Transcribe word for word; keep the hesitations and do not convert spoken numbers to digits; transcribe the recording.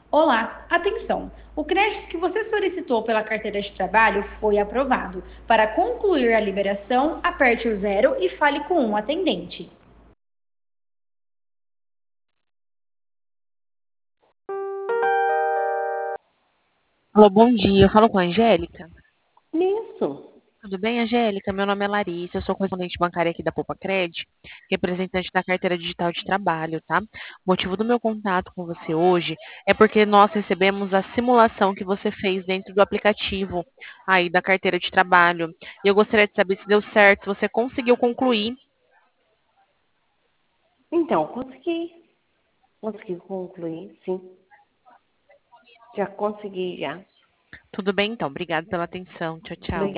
Olá, atenção! O crédito que você solicitou pela carteira de trabalho foi aprovado. Para concluir a liberação, aperte o zero e fale com um atendente. Alô, bom dia. Eu falo com a Angélica. Isso. Tudo bem, Angélica? Meu nome é Larissa, eu sou correspondente bancária aqui da Poupa Cred, representante da carteira digital de trabalho, tá? O motivo do meu contato com você hoje é porque nós recebemos a simulação que você fez dentro do aplicativo aí da carteira de trabalho. E eu gostaria de saber se deu certo, se você conseguiu concluir. Então, consegui. Consegui concluir, sim. Já consegui, já. Tudo bem, então. Obrigada pela atenção. Tchau, tchau. Obrigada.